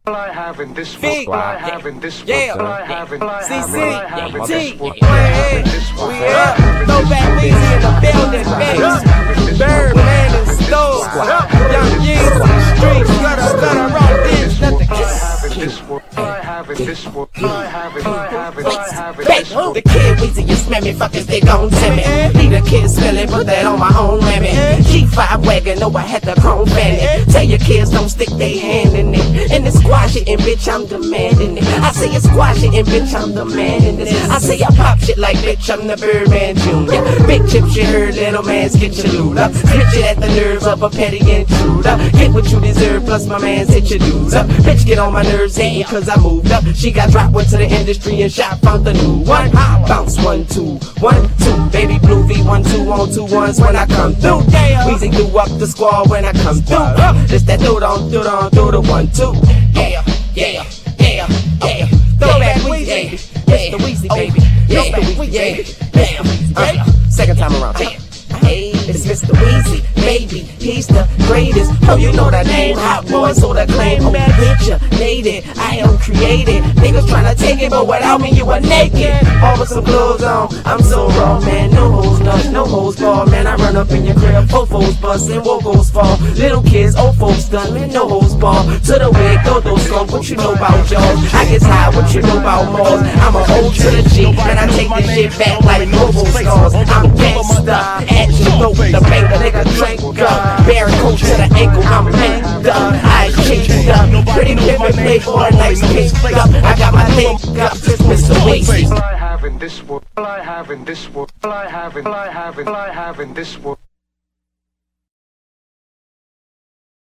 I have in this Fig, I have in this yeah, I have in CC, this we up, Throwback Weezy in the building, baby. Birdman and Stove, Young Yeezy, streets, gutter, roll this, nothing. I have in this I have in The kid Weezy, you smell me, fuckers, they gon' tell me. Leave the kids spilling, put that on my own mammy. G5 wagon, know I had the chrome fanny. Tell your kids don't stick they hand in it. And it's squash it, and bitch, I'm demanding it. I say it's squash it, and bitch, I'm demanding this. I say I pop shit like bitch, I'm the Birdman Jr. Big chip shit, heard little mans get your loot up. Bitch it at the nerves of a petty intruder. Get what you deserve, plus my mans hit your dudes up. Bitch get on my nerves, hating cause I moved up. She got dropped, went to the industry and shot, found the new one. Bounce 1 2 1 2, baby blue V12 on 2 1s when I come through. Weezy do up the squad when I come through. Just that do the 1 2. Yeah. Throwback Weezy, Mr. Weezy, baby. Mr. Weezy, baby. Second time around. Hey, it's Mr. Weezy, baby, he's the greatest. Oh, you know the name, hot boys, so the claim. Oh, picture, made it, I am created. Niggas tryna take it, but without me, you are naked. All with some clothes on, I'm so raw, man. No hoes, nuts, no hoes, ball, man. I run up in your crib, fofos bust and wogos fall. Little kids, old folks done, man, no hoes ball. To the wig, those skunk, what you know about y'all? I get high, what you know about malls? I'm a O to the G, and I take this shit back like Robo Stars. I'm gangsta, the banker, nigga drink up. Bear coat to the ankle, I'm linked up. I changed up. Pretty pimpin' playboy, nice picked up. I got my link up, Mr. Weezy. I have in this world, I have in this world, I have in this world.